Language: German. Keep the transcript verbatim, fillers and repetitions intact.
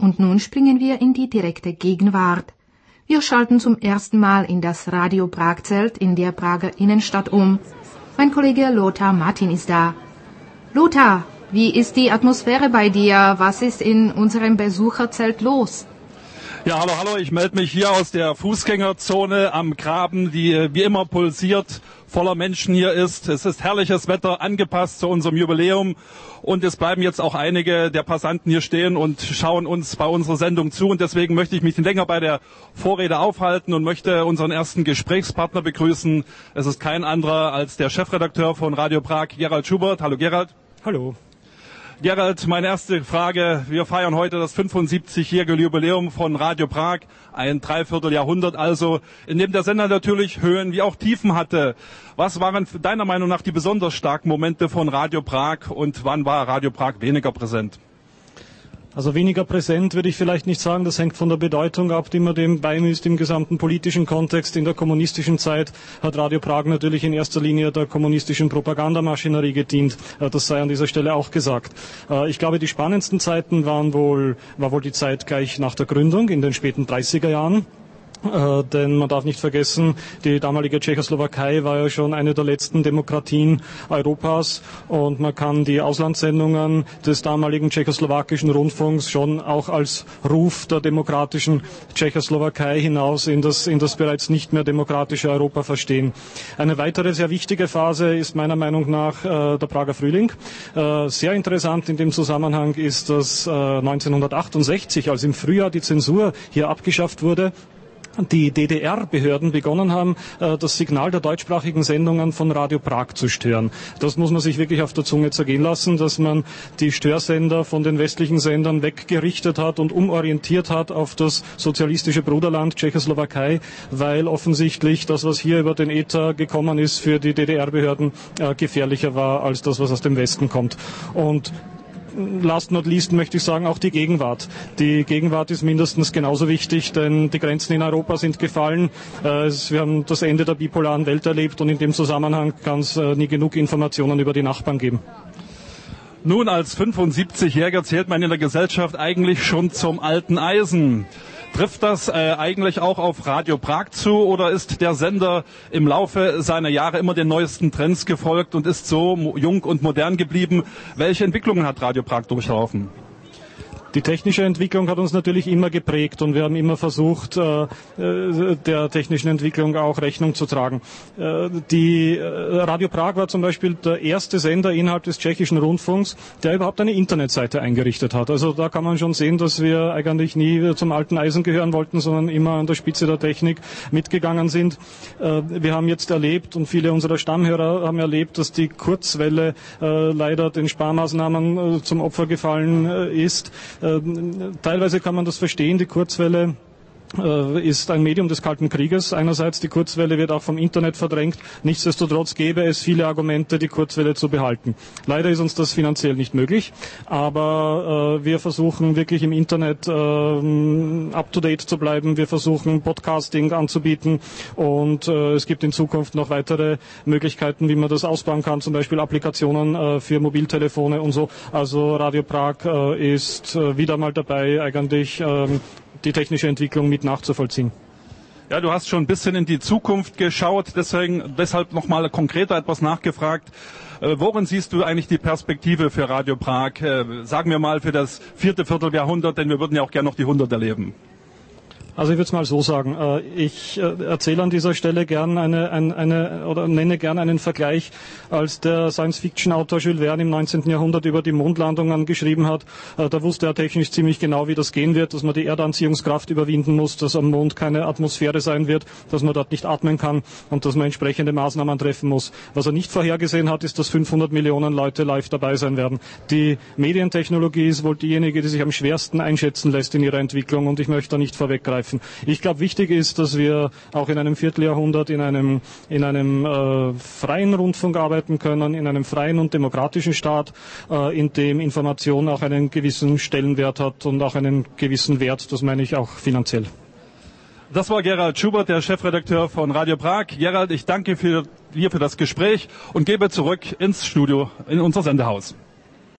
Und nun springen wir in die direkte Gegenwart. Wir schalten zum ersten Mal in das Radio Prag-Zelt in der Prager Innenstadt um. Mein Kollege Lothar Martin ist da. Lothar, wie ist die Atmosphäre bei dir? Was ist in unserem Besucherzelt los? Ja, hallo, hallo, ich melde mich hier aus der Fußgängerzone am Graben, die wie immer pulsiert, voller Menschen hier ist. Es ist herrliches Wetter, angepasst zu unserem Jubiläum. Und es bleiben jetzt auch einige der Passanten hier stehen und schauen uns bei unserer Sendung zu. Und deswegen möchte ich mich länger bei der Vorrede aufhalten und möchte unseren ersten Gesprächspartner begrüßen. Es ist kein anderer als der Chefredakteur von Radio Prag, Gerald Schubert. Hallo Gerald. Hallo. Gerald, meine erste Frage. Wir feiern heute das fünfundsiebzigjährige Jubiläum von Radio Prag. Ein Dreivierteljahrhundert also, in dem der Sender natürlich Höhen wie auch Tiefen hatte. Was waren deiner Meinung nach die besonders starken Momente von Radio Prag und wann war Radio Prag weniger präsent? Also weniger präsent würde ich vielleicht nicht sagen, das hängt von der Bedeutung ab, die man dem beimisst im gesamten politischen Kontext. In der kommunistischen Zeit hat Radio Prag natürlich in erster Linie der kommunistischen Propagandamaschinerie gedient. Das sei an dieser Stelle auch gesagt. Ich glaube, die spannendsten Zeiten waren wohl, war wohl die Zeit gleich nach der Gründung in den späten dreißiger Jahren. Äh, denn man darf nicht vergessen, die damalige Tschechoslowakei war ja schon eine der letzten Demokratien Europas und man kann die Auslandssendungen des damaligen tschechoslowakischen Rundfunks schon auch als Ruf der demokratischen Tschechoslowakei hinaus in das, in das bereits nicht mehr demokratische Europa verstehen. Eine weitere sehr wichtige Phase ist meiner Meinung nach äh, der Prager Frühling. Äh, sehr interessant in dem Zusammenhang ist, dass äh, neunzehnhundertachtundsechzig, als im Frühjahr die Zensur hier abgeschafft wurde, die D D R-Behörden begonnen haben, das Signal der deutschsprachigen Sendungen von Radio Prag zu stören. Das muss man sich wirklich auf der Zunge zergehen lassen, dass man die Störsender von den westlichen Sendern weggerichtet hat und umorientiert hat auf das sozialistische Bruderland Tschechoslowakei, weil offensichtlich das, was hier über den Äther gekommen ist, für die D D R-Behörden gefährlicher war als das, was aus dem Westen kommt. Und last not least möchte ich sagen, auch die Gegenwart. Die Gegenwart ist mindestens genauso wichtig, denn die Grenzen in Europa sind gefallen. Wir haben das Ende der bipolaren Welt erlebt und in dem Zusammenhang kann es nie genug Informationen über die Nachbarn geben. Nun, als fünfundsiebzigjähriger zählt man in der Gesellschaft eigentlich schon zum alten Eisen. Trifft das äh, eigentlich auch auf Radio Prag zu oder ist der Sender im Laufe seiner Jahre immer den neuesten Trends gefolgt und ist so jung und modern geblieben? Welche Entwicklungen hat Radio Prag durchlaufen? Die technische Entwicklung hat uns natürlich immer geprägt und wir haben immer versucht, äh, der technischen Entwicklung auch Rechnung zu tragen. Äh, die äh, Radio Prag war zum Beispiel der erste Sender innerhalb des tschechischen Rundfunks, der überhaupt eine Internetseite eingerichtet hat. Also da kann man schon sehen, dass wir eigentlich nie zum alten Eisen gehören wollten, sondern immer an der Spitze der Technik mitgegangen sind. Äh, wir haben jetzt erlebt und viele unserer Stammhörer haben erlebt, dass die Kurzwelle äh, leider den Sparmaßnahmen äh, zum Opfer gefallen äh, ist. Teilweise kann man das verstehen, die Kurzwelle ist ein Medium des Kalten Krieges. Einerseits, die Kurzwelle wird auch vom Internet verdrängt. Nichtsdestotrotz gäbe es viele Argumente, die Kurzwelle zu behalten. Leider ist uns das finanziell nicht möglich, aber äh, wir versuchen wirklich im Internet äh, up-to-date zu bleiben. Wir versuchen Podcasting anzubieten und äh, es gibt in Zukunft noch weitere Möglichkeiten, wie man das ausbauen kann, zum Beispiel Applikationen äh, für Mobiltelefone und so. Also Radio Prag äh, ist äh, wieder mal dabei, eigentlich äh, die technische Entwicklung mit nachzuvollziehen. Ja, du hast schon ein bisschen in die Zukunft geschaut, deswegen, deshalb nochmal konkreter etwas nachgefragt. Äh, worin siehst du eigentlich die Perspektive für Radio Prag? Äh, sagen wir mal für das vierte Vierteljahrhundert, denn wir würden ja auch gerne noch die hundert erleben. Also ich würde es mal so sagen, ich erzähle an dieser Stelle gern eine, eine, eine oder nenne gern einen Vergleich, als der Science-Fiction-Autor Jules Verne im neunzehnten Jahrhundert über die Mondlandungen geschrieben hat. Da wusste er technisch ziemlich genau, wie das gehen wird, dass man die Erdanziehungskraft überwinden muss, dass am Mond keine Atmosphäre sein wird, dass man dort nicht atmen kann und dass man entsprechende Maßnahmen treffen muss. Was er nicht vorhergesehen hat, ist, dass fünfhundert Millionen Leute live dabei sein werden. Die Medientechnologie ist wohl diejenige, die sich am schwersten einschätzen lässt in ihrer Entwicklung und ich möchte da nicht vorweggreifen. Ich glaube, wichtig ist, dass wir auch in einem Vierteljahrhundert in einem, in einem äh, freien Rundfunk arbeiten können, in einem freien und demokratischen Staat, äh, in dem Information auch einen gewissen Stellenwert hat und auch einen gewissen Wert, das meine ich auch finanziell. Das war Gerald Schubert, der Chefredakteur von Radio Prag. Gerald, ich danke für, dir für das Gespräch und gebe zurück ins Studio, in unser Sendehaus.